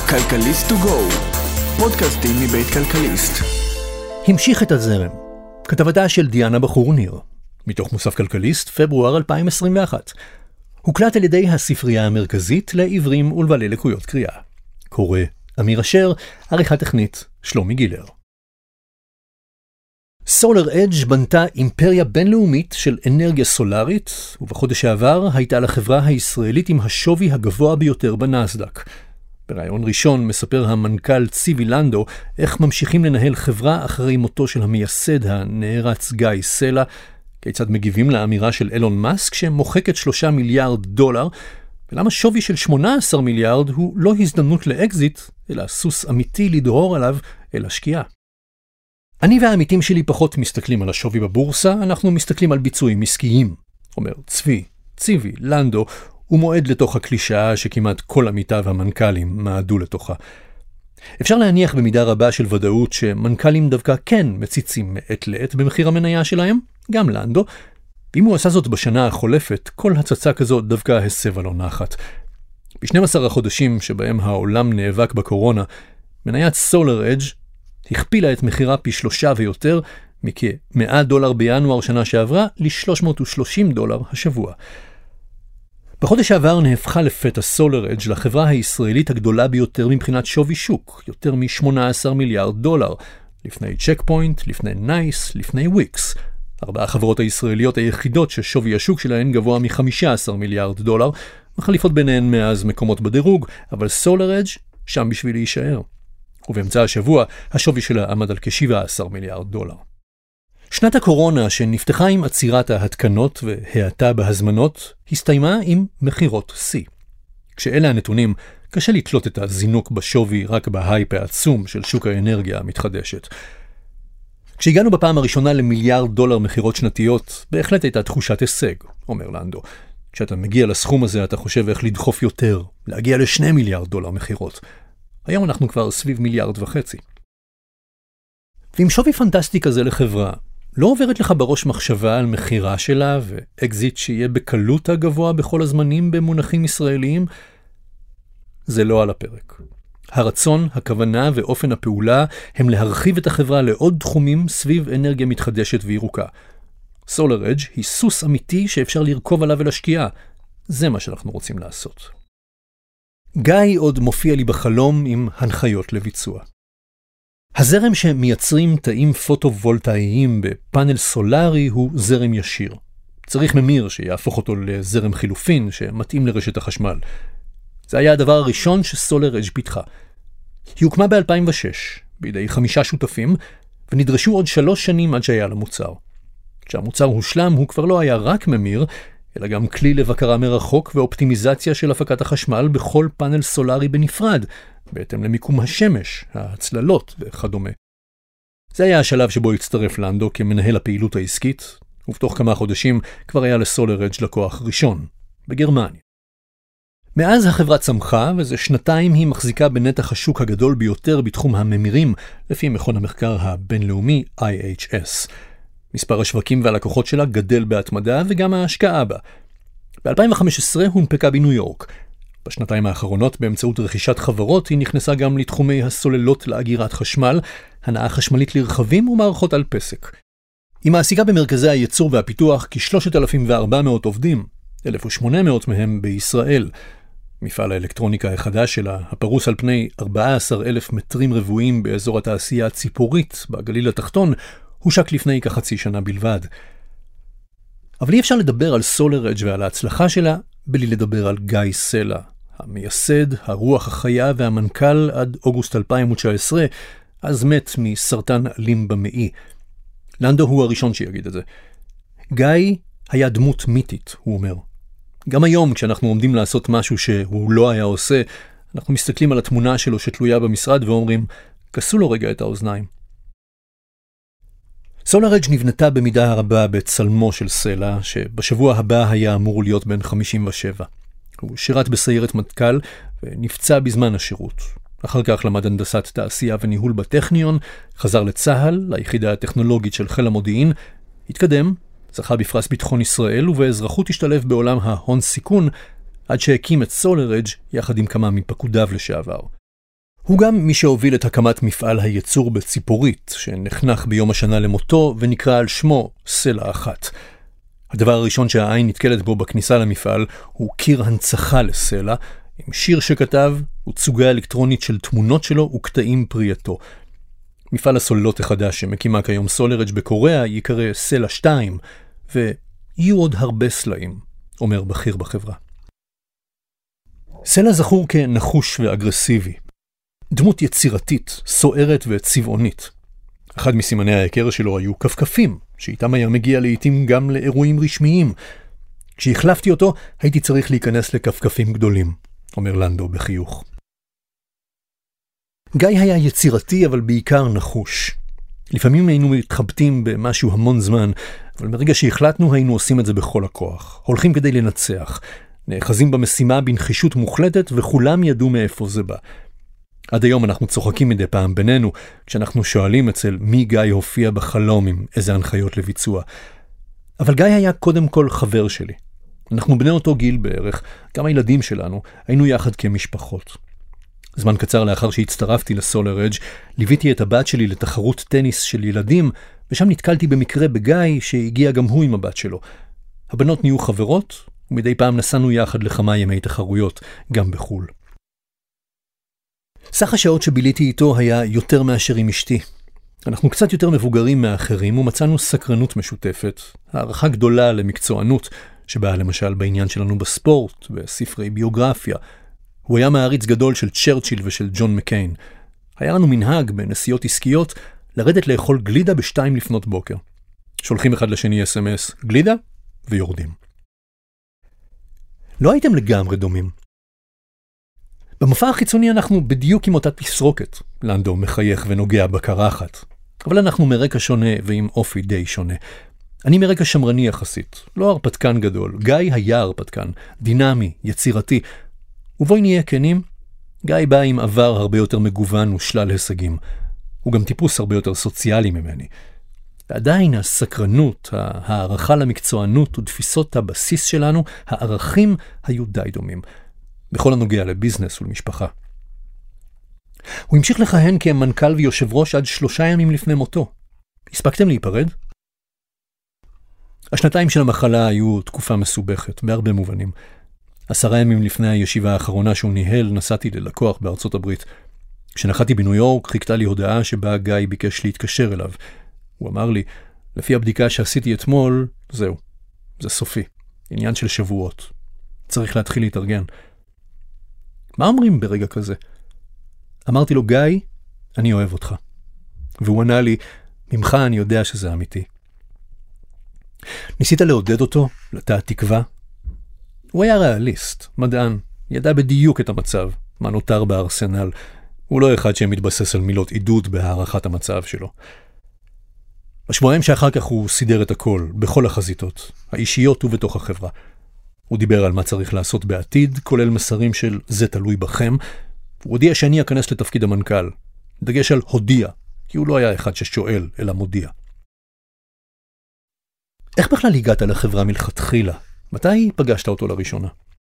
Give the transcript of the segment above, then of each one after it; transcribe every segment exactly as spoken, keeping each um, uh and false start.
כלכליסט טו גו, פודקאסטים מבית כלכליסט. המשיך את הזרם, כתבתה של דיאנה בחור ניר, מתוך מוסף כלכליסט, פברואר אלפיים עשרים ואחת. הוקלט על ידי הספרייה המרכזית לעיוורים ולבעלי לקויות קריאה. קורא אמיר אשר, עריכה טכנית שלומי גילר. סולר אדג' בנתה אימפריה בינלאומית של אנרגיה סולארית, ובחודש העבר הייתה לחברה הישראלית עם השווי הגבוה ביותר בנסדק. ברעיון ראשון מספר המנכ"ל ציבי לנדו איך ממשיכים לנהל חברה אחרי מותו של המייסד הנערץ גיא סלע, כיצד מגיבים לאמירה של אילון מאסק שמוחקת שלושה מיליארד דולר, ולמה שווי של שמונה עשר מיליארד הוא לא הזדמנות לאקזיט, אלא סוס אמיתי לדהור עליו אל השקיעה. אני והעמיתים שלי פחות מסתכלים על השווי בבורסה, אנחנו מסתכלים על ביצועים עסקיים, אומר צבי, ציבי, לנדו, הוא מועד לתוך הקלישאה שכמעט כל עמיתיו המנכ"לים מעדו לתוכה. אפשר להניח במידה רבה של ודאות שמנכ"לים דווקא כן מציצים מעת לעת במחיר המניה שלהם, גם לנדו, ואם הוא עשה זאת בשנה החולפת, כל הצצה כזו דווקא הסבה לו נחת. ב-שנים עשר החודשים שבהם העולם נאבק בקורונה, מניית סולר אדג' הכפילה את מחירה פי שלושה ויותר, מכ-מאה דולר בינואר שנה שעברה ל-שלוש מאות ושלושים דולר השבוע. בחודש שעבר נהפכה לפתע סולר אדג' לחברה הישראלית הגדולה ביותר מבחינת שווי שוק, יותר מ-שמונה עשר מיליארד דולר, לפני צ'ק פוינט, לפני נייס, לפני וויקס. ארבע החברות הישראליות היחידות ששווי השוק שלהן גבוה מ-חמישה עשר מיליארד דולר, מחליפות ביניהן מאז מקומות בדירוג, אבל סולר אדג' שם בשביל להישאר. ובאמצע השבוע השווי שלה עמד על כ-שבעה עשר מיליארד דולר. שנת הקורונה שנפתחה עם עצירת ההתקנות והאטה בהזמנות, הסתיימה עם מחירות שיא. כשאלה הנתונים, קשה לתלות את הזינוק בשווי רק בהייפ העצום של שוק האנרגיה המתחדשת. כשהגענו בפעם הראשונה למיליארד דולר מחירות שנתיות, בהחלט הייתה תחושת הישג, אומר לנדו. כשאתה מגיע לסכום הזה אתה חושב איך לדחוף יותר, להגיע לשני מיליארד דולר מחירות. היום אנחנו כבר סביב מיליארד וחצי. ועם שווי פנטסטי כזה לחברה, לא עוברת לך בראש מחשבה על מחירה שלה ואקזיט שיהיה בקלות הגבוה בכל הזמנים במונחים ישראליים? זה לא על הפרק. הרצון, הכוונה ואופן הפעולה הם להרחיב את החברה לעוד תחומים סביב אנרגיה מתחדשת וירוקה. סולר אדג' היא סוס אמיתי שאפשר לרכוב עליו ולהשקיע. זה מה שאנחנו רוצים לעשות. גיא עוד מופיע לי בחלום עם הנחיות לביצוע. הזרם שמייצרים תאים פוטו-וולטאיים בפאנל סולרי הוא זרם ישיר. צריך ממיר שיהפוך אותו לזרם חילופין שמתאים לרשת החשמל. זה היה הדבר הראשון שסולר אדג' פיתחה. היא הוקמה ב-אלפיים ושש בידי חמישה שותפים, ונדרשו עוד שלוש שנים עד שהיה למוצר. כשהמוצר הושלם הוא כבר לא היה רק ממיר, אלא גם כלי לבקרה מרחוק ואופטימיזציה של הפקת החשמל בכל פאנל סולרי בנפרד, בהתאם למיקום השמש, ההצללות וכדומה. זה היה השלב שבו הצטרף לנדו כמנהל הפעילות העסקית, ובתוך כמה חודשים כבר היה לסולר אדג' לקוח ראשון, בגרמניה. מאז החברה צמחה, וזה שנתיים היא מחזיקה בנתח השוק הגדול ביותר בתחום הממירים, לפי מכון המחקר הבינלאומי איי אייץ' אס. מספר השווקים והלקוחות שלה גדל בהתמדה וגם ההשקעה בה. ב-אלפיים וחמש עשרה הונפקה בניו יורק. בשנתיים האחרונות באמצעות רכישת חברות היא נכנסה גם לתחומי הסוללות לאגירת חשמל, הנעה חשמלית לרכבים ומערכות על פסק. היא מעסיקה במרכזי הייצור והפיתוח כ-שלושת אלפים וארבע מאות עובדים, אלף ושמונה מאות מהם בישראל. מפעל האלקטרוניקה החדש שלה, הפרוס על פני ארבעה עשר אלף מטרים רבועים באזור התעשייה הציפורית בגליל התחתון, הושק לפני כחצי שנה בלבד. אבל אי אפשר לדבר על סולר אדג' ועל ההצלחה שלה בלי לדבר על גיא סלע, המייסד, הרוח החיה והמנכ"ל עד אוגוסט אלפיים תשע עשרה, אז מת מסרטן אלים במעי. לנדו הוא הראשון שיגיד את זה. גיא היה דמות מיתית, הוא אומר. גם היום כשאנחנו עומדים לעשות משהו שהוא לא היה עושה, אנחנו מסתכלים על התמונה שלו שתלויה במשרד ואומרים, כסו לו רגע את האוזניים. סולר אדג' נבנתה במידה הרבה בצלמו של סלע, שבשבוע הבא היה אמור להיות בן חמישים ושבע. הוא שירת בסיירת מטכ"ל ונפצע בזמן השירות. אחר כך למד הנדסת תעשייה וניהול בטכניון, חזר לצהל, ליחידה הטכנולוגית של חיל המודיעין, התקדם, זכה בפרס ביטחון ישראל ובאזרחות השתלב בעולם ההון סיכון, עד שהקים את סולר אדג' יחד עם כמה מפקודיו לשעבר. הוא גם מי שהוביל את הקמת מפעל הייצור בציפורית, שנחנך ביום השנה למותו ונקרא על שמו סלע אחת. הדבר הראשון שהעין נתקלת בו בכניסה למפעל הוא קיר הנצחה לסלע, עם שיר שכתב ותצוגה אלקטרונית של תמונות שלו וקטעים פרייתו. מפעל הסוללות החדש שמקימה כיום סולרג' בקוריאה יקרא סלע שתיים, ויהיו עוד הרבה סלעים, אומר בכיר בחברה. סלע זכור כנחוש ואגרסיבי. דמות יצירתית, סוערת וצבעונית. אחד מסימני ההיכר שלו היו כפכפים, שאיתם היה מגיע לעתים גם לאירועים רשמיים. כשהחלפתי אותו, הייתי צריך להיכנס לכפכפים גדולים, אומר לנדו בחיוך. גיא היה יצירתי, אבל בעיקר נחוש. לפעמים היינו מתחבטים במשהו המון זמן, אבל מרגע שהחלטנו היינו עושים את זה בכל הכוח. הולכים כדי לנצח, נאחזים במשימה בנחישות מוחלטת, וכולם ידעו מאיפה זה בא. עד היום אנחנו צוחקים מדי פעם בינינו, כשאנחנו שואלים אצל מי גיא הופיע בחלום עם איזה הנחיות לביצוע. אבל גיא היה קודם כל חבר שלי. אנחנו בני אותו גיל בערך, גם הילדים שלנו, היינו יחד כמשפחות. זמן קצר לאחר שהצטרפתי לסולר אדג' ליוויתי את הבת שלי לתחרות טניס של ילדים, ושם נתקלתי במקרה בגיא שהגיע גם הוא עם הבת שלו. הבנות נהיו חברות, ומדי פעם נסענו יחד לכמה ימי תחרויות, גם בחול. סך השעות שביליתי איתו היה יותר מאשר עם אשתי. אנחנו קצת יותר מבוגרים מאחרים ומצאנו סקרנות משותפת, הערכה גדולה למקצוענות, שבאה למשל בעניין שלנו בספורט, בספרי ביוגרפיה. הוא היה מעריץ גדול של צ'רצ'יל ושל ג'ון מקיין. היה לנו מנהג בנסיעות עסקיות לרדת לאכול גלידה בשתיים לפנות בוקר. שולחים אחד לשני אס אם אס, גלידה, ויורדים. לא הייתם לגמרי דומים. במופע החיצוני אנחנו בדיוק עם אותה תסרוקת. לנדו מחייך ונוגע בקרחת. אבל אנחנו מרקע שונה ועם אופי די שונה. אני מרקע שמרני יחסית, לא הרפתקן גדול. גיא היה הרפתקן, דינמי, יצירתי. ובואי נהיה כנים, גיא בא עם עבר הרבה יותר מגוון ושלל הישגים. הוא גם טיפוס הרבה יותר סוציאלי ממני. ועדיין הסקרנות, הערכה למקצוענות ותפיסות הבסיס שלנו, הערכים היו די דומים. בכל הנוגע לביזנס ולמשפחה. הוא המשיך לכהן כמנכ"ל ויושב ראש עד שלושה ימים לפני מותו. הספקתם להיפרד? השנתיים של המחלה היו תקופה מסובכת, בהרבה מובנים. עשרה ימים לפני הישיבה האחרונה שהוא ניהל, נסעתי ללקוח בארצות הברית. כשנחתי בניו יורק, חיכתה לי הודעה שבה גיא ביקש להתקשר אליו. הוא אמר לי, לפי הבדיקה שעשיתי אתמול, זהו, זה סופי. עניין של שבועות. צריך להתחיל להתארגן. מה אומרים ברגע כזה? אמרתי לו, גיא, אני אוהב אותך. והוא ענה לי, ממך אני יודע שזה אמיתי. ניסית לעודד אותו, לטעת תקווה? הוא היה ריאליסט, מדען, ידע בדיוק את המצב, מה נותר בארסנל. הוא לא אחד שמתבסס על מילות עידוד בהערכת המצב שלו. בשבועיים שאחר כך הוא סידר את הכל, בכל החזיתות, האישיות ובתוך החברה. הוא דיבר על מה צריך לעשות בעתיד, כולל מסרים של זה תלוי בכם. הוא הודיע שאני אכנס לתפקיד המנכ"ל. דגש על הודיע, כי הוא לא היה אחד ששואל, אלא מודיע. איך בכלל הגעת לחברה מלכתחילה? מתי פגשת אותו לראשונה?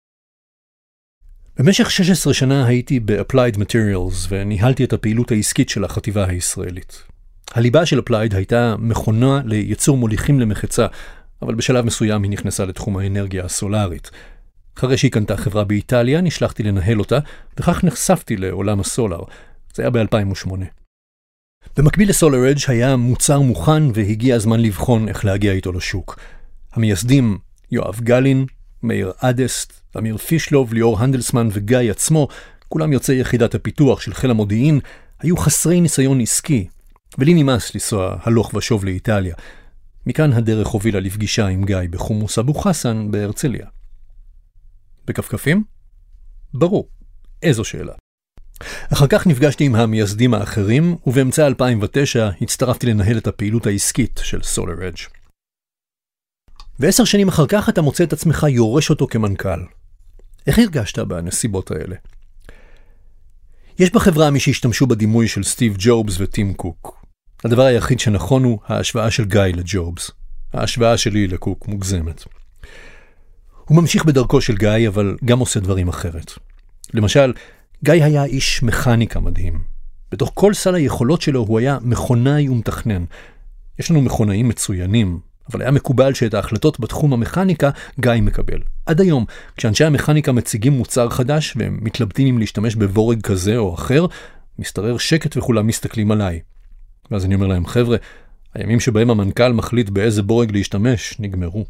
במשך שש עשרה שנה הייתי ב-Applied Materials וניהלתי את הפעילות העסקית של החטיבה הישראלית. הליבה של Applied הייתה מכונה לייצור מוליכים למחצה, אבל בשלב מסוים היא נכנסה לתחום האנרגיה הסולארית. אחרי שהיא קנתה חברה באיטליה, נשלחתי לנהל אותה, וכך נחשפתי לעולם הסולר. זה היה ב-אלפיים ושמונה. במקביל לסולר אדג' היה מוצר מוכן והגיע הזמן לבחון איך להגיע איתו לשוק. המייסדים יואב גלין, מאיר אדסט, אמיר פישלוב, ליאור הנדלסמן וגיא עצמו, כולם יוצאי יחידת הפיתוח של חיל המודיעין, היו חסרי ניסיון עסקי, ולי נמאס לנסוע הלוך ושוב לאיטליה. מכאן הדרך הובילה לפגישה עם גיא בחומוס אבו חסן בהרצליה. בכפכפים? ברור. איזו שאלה. אחר כך נפגשתי עם המייסדים האחרים, ובאמצע אלפיים ותשע הצטרפתי לנהל את הפעילות העסקית של סולר אדג'. ועשר שנים אחר כך אתה מוצא את עצמך יורש אותו כמנכ"ל. איך הרגשת בנסיבות האלה? יש בחברה מי שהשתמשו בדימוי של סטיב ג'ובס וטים קוק. הדבר היחיד שנכון הוא ההשוואה של גיא לג'ובס. ההשוואה שלי לקוק מוגזמת. הוא ממשיך בדרכו של גיא, אבל גם עושה דברים אחרת. למשל, גיא היה איש מכניקה מדהים. בתוך כל סל היכולות שלו הוא היה מכונאי ומתכנן. יש לנו מכונאים מצוינים, אבל היה מקובל שאת ההחלטות בתחום המכניקה גיא מקבל. עד היום, כשאנשי המכניקה מציגים מוצר חדש והם מתלבטים אם להשתמש בבורג כזה או אחר, מסתרר שקט וכולם מסתכלים עליי. ואז אני אומר להם, חבר'ה, הימים שבהם המנכ"ל מחליט באיזה בורג להשתמש נגמרו.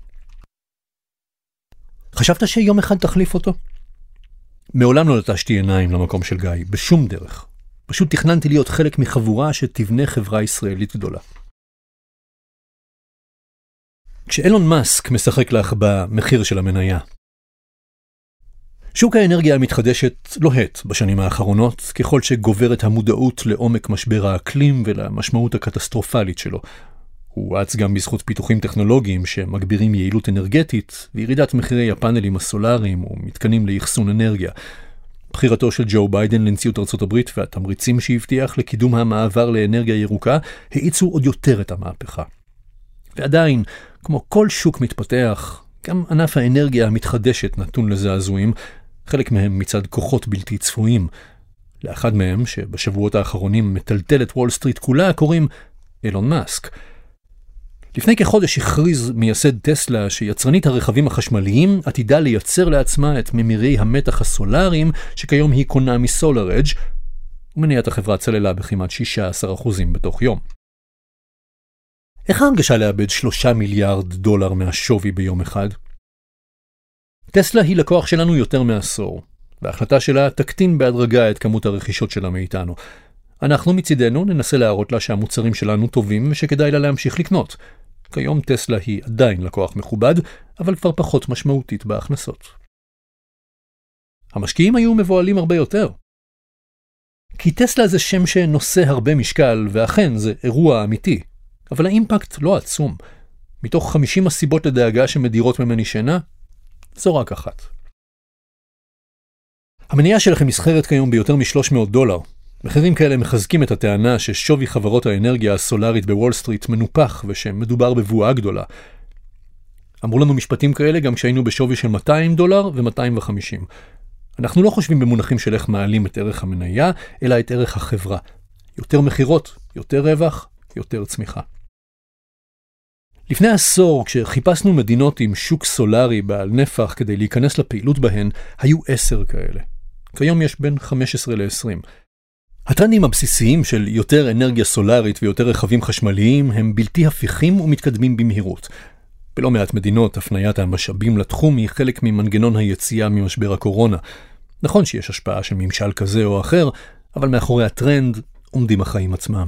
חשבת שיום אחד תחליף אותו? מעולם לא לטשתי עיניים למקום של גיא, בשום דרך. פשוט תכננתי להיות חלק מחבורה שתבנה חברה ישראלית גדולה. כשאילון מאסק משחק לך במחיר של המניה. שוק האנרגיה המתחדשת לוהט בשנים האחרונות, ככל שגוברת המודעות לעומק משבר האקלים ולמשמעות הקטסטרופלית שלו. הוא רץ גם בזכות פיתוחים טכנולוגיים שמגבירים יעילות אנרגטית וירידת מחירי הפאנלים הסולריים ומתקנים לאחסון אנרגיה. בחירתו של ג'ו ביידן לנשיאות ארצות הברית והתמריצים שהבטיח לקידום המעבר לאנרגיה ירוקה האיצו עוד יותר את המהפכה. ועדיין, כמו כל שוק מתפתח, גם ענף האנרגיה המתחדשת נתון לזעזועים, חלק מהם מצד כוחות בלתי צפויים. לאחד מהם, שבשבועות האחרונים מטלטל את וול סטריט כולה, קוראים אילון מאסק. לפני כחודש הכריז מייסד טסלה שיצרנית הרכבים החשמליים עתידה לייצר לעצמה את ממירי המתח הסולריים שכיום היא קונה מסולר אדג' ומניעת החברה צללה בכמעט שישה עשר אחוזים בתוך יום. איך ההרגשה לאבד שלושה מיליארד דולר מהשווי ביום אחד? טסלה היא לקוח שלנו יותר מעשור, וההחלטה שלה תקטין בהדרגה את כמות הרכישות שלה מאיתנו. אנחנו מצידנו ננסה להראות לה שהמוצרים שלנו טובים ושכדאי לה להמשיך לקנות. כיום טסלה היא עדיין לקוח מכובד, אבל כבר פחות משמעותית בהכנסות. המשקיעים היו מבועלים הרבה יותר. כי טסלה זה שם שנושא הרבה משקל, ואכן זה אירוע אמיתי. אבל האימפקט לא עצום. מתוך חמישים הסיבות לדאגה שמדירות ממני שינה, זו רק אחת. המניעה שלכם נסחרת כיום ביותר מ-שלוש מאות דולר. מחירים כאלה מחזקים את הטענה ששווי חברות האנרגיה הסולרית בוול סטריט מנופח ושמדובר בבועה גדולה. אמרו לנו משפטים כאלה גם כשהיינו בשווי של מאתיים דולר ו-מאתיים וחמישים. אנחנו לא חושבים במונחים של איך מעלים את ערך המניה, אלא את ערך החברה. יותר מחירות, יותר רווח, יותר צמיחה. לפני עשור, כשחיפשנו מדינות עם שוק סולרי בעל נפח כדי להיכנס לפעילות בהן, היו עשר כאלה. כיום יש בין חמש עשרה ל-עשרים. הטרנדים הבסיסיים של יותר אנרגיה סולרית ויותר רכבים חשמליים הם בלתי הפיכים ומתקדמים במהירות. בלא מעט מדינות, הפניית המשאבים לתחום היא חלק ממנגנון היציאה ממשבר הקורונה. נכון שיש השפעה של ממשל כזה או אחר, אבל מאחורי הטרנד עומדים החיים עצמם.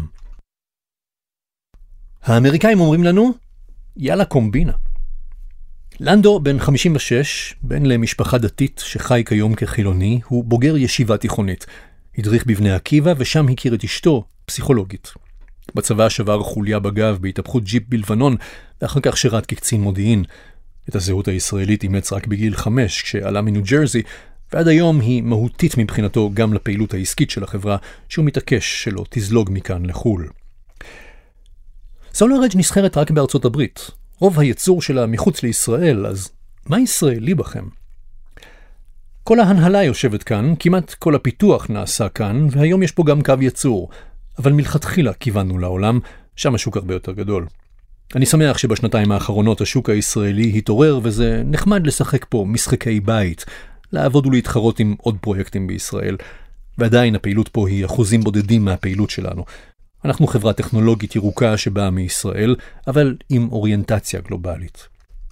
האמריקאים אומרים לנו, יאללה קומבינה. לנדו, בן חמישים ושש, בן למשפחה דתית שחי כיום כחילוני, הוא בוגר ישיבה תיכונית. הדריך בבני עקיבא ושם הכיר את אשתו, פסיכולוגית. בצבא שבר חוליה בגב בהתהפכות ג'יפ בלבנון, ואחר כך שירת כקצין מודיעין. את הזהות הישראלית אימץ רק בגיל חמש, כשעלה מניו ג'רזי, ועד היום היא מהותית מבחינתו גם לפעילות העסקית של החברה, שהוא מתעקש שלא תזלוג מכאן לחול. סולר אדג' נסחרת רק בארצות הברית. רוב הייצור שלה מחוץ לישראל, אז מה ישראלי בכם? כל ההנהלה יושבת כאן, כמעט כל הפיתוח נעשה כאן, והיום יש פה גם קו ייצור. אבל מלכתחילה כיוונו לעולם, שם השוק הרבה יותר גדול. אני שמח שבשנתיים האחרונות השוק הישראלי התעורר, וזה נחמד לשחק פה משחקי בית, לעבוד ולהתחרות עם עוד פרויקטים בישראל. ועדיין הפעילות פה היא אחוזים בודדים מהפעילות שלנו. אנחנו חברה טכנולוגית ירוקה שבאה מישראל, אבל עם אוריינטציה גלובלית.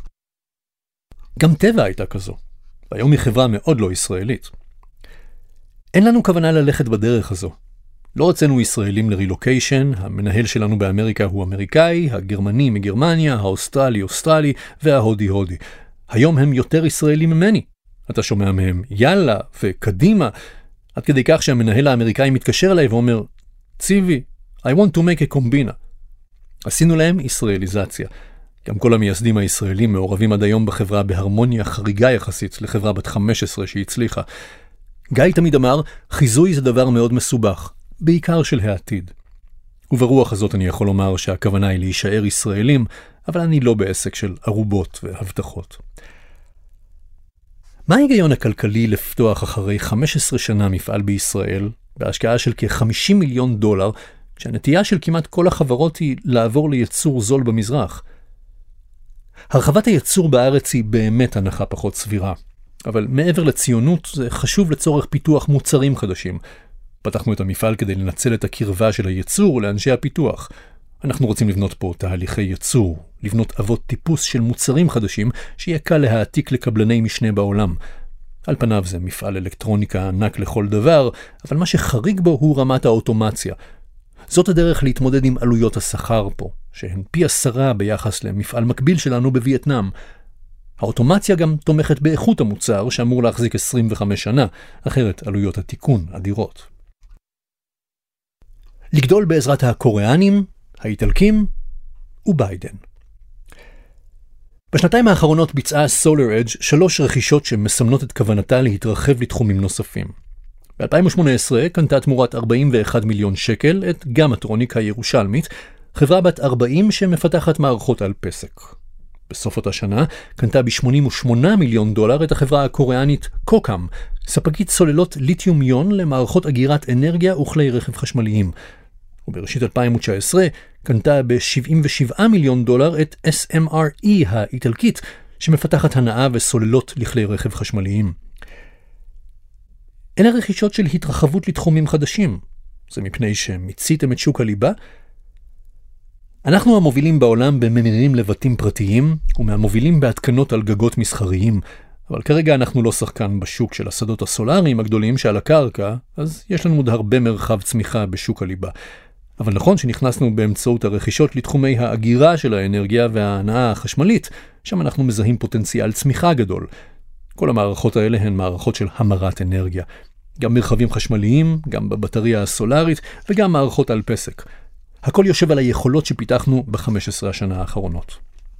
גם טבע הייתה כזו. והיום היא חברה מאוד לא ישראלית. אין לנו כוונה ללכת בדרך הזו. לא רצינו ישראלים לרילוקיישן, המנהל שלנו באמריקה הוא אמריקאי, הגרמני מגרמניה, האוסטרלי אוסטרלי וההודי הודי. היום הם יותר ישראלים ממני. אתה שומע מהם יאללה וקדימה, עד כדי כך שהמנהל האמריקאי מתקשר אליי ואומר, ציבי, I want to make a combina. עשינו להם ישראליזציה. גם כל המייסדים הישראלים מעורבים עד היום בחברה בהרמוניה חריגה יחסית לחברה בת חמש עשרה שהצליחה. גיא תמיד אמר, חיזוי זה דבר מאוד מסובך, בעיקר של העתיד. וברוח הזאת אני יכול לומר שהכוונה היא להישאר ישראלים, אבל אני לא בעסק של ערובות והבטחות. מה ההיגיון הכלכלי לפתוח אחרי חמש עשרה שנה מפעל בישראל, בהשקעה של כ-חמישים מיליון דולר, כשהנטייה של כמעט כל החברות היא לעבור לייצור זול במזרח? הרחבת הייצור בארץ היא באמת הנחה פחות סבירה, אבל מעבר לציונות זה חשוב לצורך פיתוח מוצרים חדשים. פתחנו את המפעל כדי לנצל את הקרבה של הייצור לאנשי הפיתוח. אנחנו רוצים לבנות פה תהליכי ייצור, לבנות אבות טיפוס של מוצרים חדשים שיהיה קל להעתיק לקבלני משנה בעולם. על פניו זה מפעל אלקטרוניקה ענק לכל דבר, אבל מה שחריג בו הוא רמת האוטומציה. זאת הדרך להתמודד עם עלויות השכר פה, שהן פי עשרה ביחס למפעל מקביל שלנו בווייטנאם. האוטומציה גם תומכת באיכות המוצר שאמור להחזיק עשרים וחמש שנה, אחרת עלויות התיקון אדירות. לגדול בעזרת הקוריאנים, האיטלקים וביידן. בשנתיים האחרונות ביצעה SolarEdge שלוש רכישות שמסמנות את כוונתה להתרחב לתחומים נוספים. ב-אלפיים ושמונה עשרה קנתה תמורת ארבעים ואחד מיליון שקל את גמטרוניק הירושלמית, חברה בת ארבעים שמפתחת מערכות על פסק. בסוף אותה שנה קנתה ב-שמונים ושמונה מיליון דולר את החברה הקוריאנית קוקאם, ספקית סוללות ליתיום-יון למערכות אגירת אנרגיה וכלי רכב חשמליים. ובראשית אלפיים תשע עשרה קנתה ב-שבעים ושבעה מיליון דולר את אס אם אר אי האיטלקית, שמפתחת הנעה וסוללות לכלי רכב חשמליים. אלה רכישות של התרחבות לתחומים חדשים. זה מפני שמיציתם את שוק הליבה. אנחנו המובילים בעולם בממירים לבתים פרטיים, ומהמובילים בהתקנות על גגות מסחריים, אבל כרגע אנחנו לא שחקן בשוק של השדות הסולאריים הגדולים שעל הקרקע, אז יש לנו עוד הרבה מרחב צמיחה בשוק הליבה. אבל נכון שנכנסנו באמצעות הרכישות לתחומי האגירה של האנרגיה וההנעה החשמלית, שם אנחנו מזהים פוטנציאל צמיחה גדול. כל המערכות האלה הן מערכות של המרת אנרגיה. גם מרחבים חשמליים, גם בבטריה הסולארית וגם מערכות על פסק. הכל יושב על היכולות שפיתחנו ב-חמש עשרה השנה האחרונות.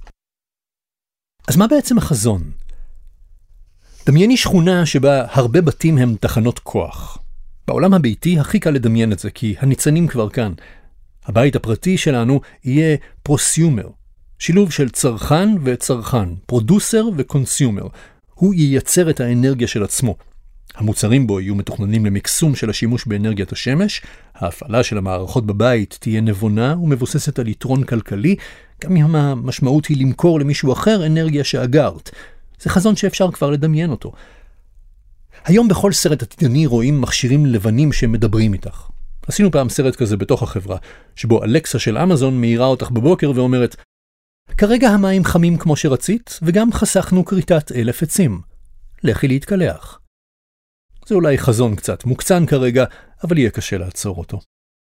אז מה בעצם החזון? דמייני שכונה שבה הרבה בתים הם תחנות כוח. בעולם הביתי הכי קל לדמיין את זה, כי הניצנים כבר כאן. הבית הפרטי שלנו יהיה פרוסיומר, שילוב של צרכן וצרכן, פרודוסר וקונסיומר. הוא ייצר את האנרגיה של עצמו. המוצרים בו יהיו מתוכננים למקסום של השימוש באנרגיית השמש, ההפעלה של המערכות בבית תהיה נבונה ומבוססת על יתרון כלכלי, גם אם המשמעות היא למכור למישהו אחר אנרגיה שאגרת. זה חזון שאפשר כבר לדמיין אותו. היום בכל סרט עתידני רואים מכשירים לבנים שמדברים איתך. עשינו פעם סרט כזה בתוך החברה, שבו אלקסה של אמזון מאירה אותך בבוקר ואומרת, כרגע המים חמים כמו שרצית, וגם חסכנו כריתת אלף עצים. לכי להתקלח. זה אולי חזון קצת מוקצן כרגע, אבל יהיה קשה לעצור אותו.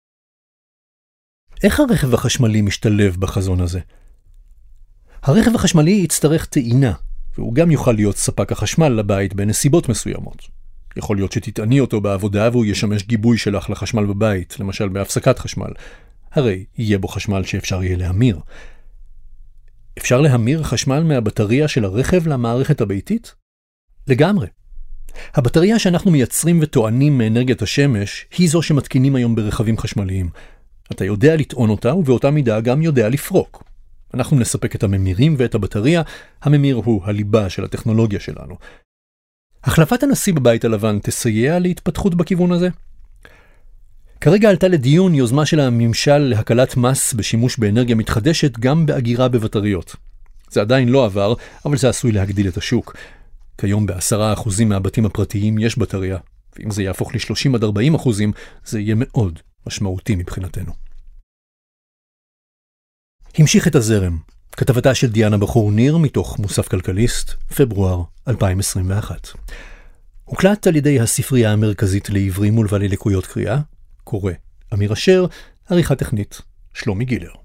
איך הרכב החשמלי משתלב בחזון הזה? הרכב החשמלי יצטרך טעינה, והוא גם יוכל להיות ספק החשמל לבית בנסיבות מסוימות. יכול להיות שתטעני אותו בעבודה והוא ישמש גיבוי שלך לחשמל בבית, למשל בהפסקת חשמל. הרי יהיה בו חשמל שאפשר יהיה להמיר. אפשר להמיר חשמל מהבטריה של הרכב למערכת הביתית? לגמרי. הבטריה שאנחנו מייצרים וטוענים מאנרגיית השמש היא זו שמתקינים היום ברכבים חשמליים. אתה יודע לטעון אותה ובאותה מידה גם יודע לפרוק. אנחנו נספק את הממירים ואת הבטריה, הממיר הוא הליבה של הטכנולוגיה שלנו. החלפת הנשיא בבית הלבן תסייע להתפתחות בכיוון הזה? כרגע עלתה לדיון יוזמה של הממשל להקלת מס בשימוש באנרגיה מתחדשת גם באגירה בבטריות. זה עדיין לא עבר, אבל זה עשוי להגדיל את השוק. כיום בעשרה אחוזים מהבתים הפרטיים יש בטריה, ואם זה יהפוך ל-שלושים עד ארבעים אחוזים, זה יהיה מאוד משמעותי מבחינתנו. המשיך את הזרם, כתבתה של דיאנה בחור ניר מתוך מוסף כלכליסט, פברואר אלפיים עשרים ואחת. הוקלט על ידי הספרייה המרכזית לעברים ולבעלי לקויות קריאה, קורא אמיר אשר, עריכה טכנית, שלומי גילר.